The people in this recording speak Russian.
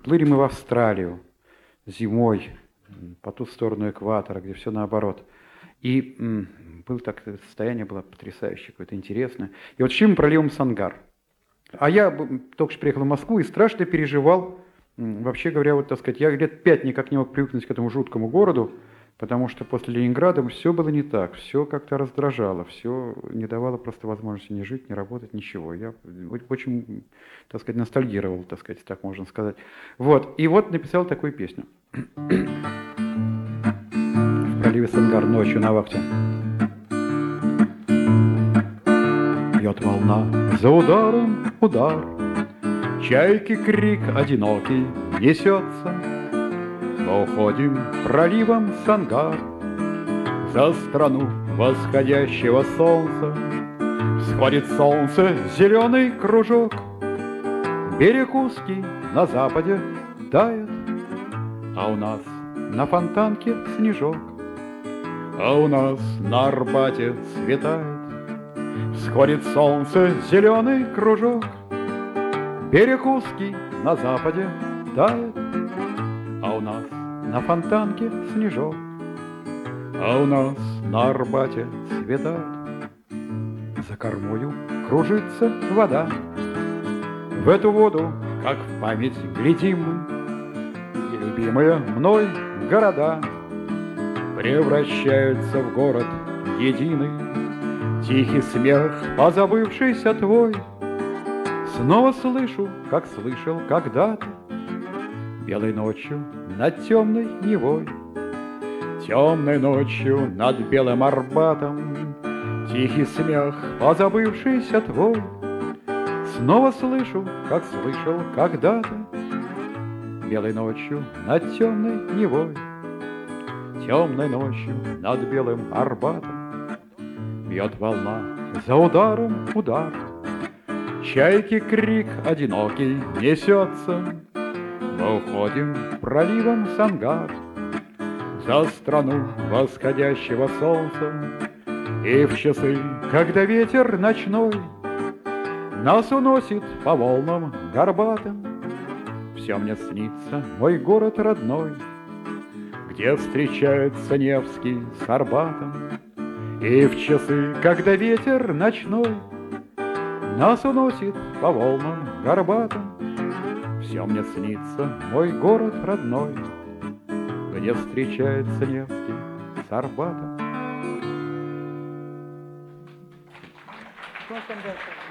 Плыли мы в Австралию зимой, по ту сторону экватора, где все наоборот. И было так, состояние было потрясающее, какое-то интересное. И вот шли мы проливом Сангар. А я только что приехал в Москву и страшно переживал. Вообще говоря, вот, так сказать, я лет 5 никак не мог привыкнуть к этому жуткому городу, потому что после Ленинграда все было не так, все как-то раздражало, все не давало просто возможности ни жить, ни работать, ничего. Я очень, так сказать, ностальгировал, так сказать, так можно сказать. Вот, и вот написал такую песню. В проливе Сангар ночью на вахте. Бьет волна за ударом удар, чайки крик одинокий несется. Мы уходим проливом Сангар за страну восходящего солнца. Всходит солнце, зеленый кружок, берег узкий на западе тает, а у нас на Фонтанке снежок, а у нас на Арбате светает. Всходит солнце, зеленый кружок, берег узкий на западе тает, а у нас на Фонтанке снежок, а у нас на Арбате светает. За кормою кружится вода, в эту воду, как в память, глядим мы, и любимые мной города превращаются в город единый. Тихий смех, позабывшийся твой, снова слышу, как слышал когда-то, белой ночью над темной Невой, темной ночью над белым Арбатом. Тихий смех, позабывшийся твой, снова слышу, как слышал когда-то, белой ночью над темной Невой, темной ночью над белым Арбатом. Бьет волна за ударом удар, чайки крик одинокий несется. Мы уходим проливом Сангар за страну восходящего солнца. И в часы, когда ветер ночной нас уносит по волнам горбатым, все мне снится мой город родной, где встречается Невский с Арбатом. И в часы, когда ветер ночной нас уносит по волнам горбатым, все мне снится мой город родной, где встречается Невский с Арбатом.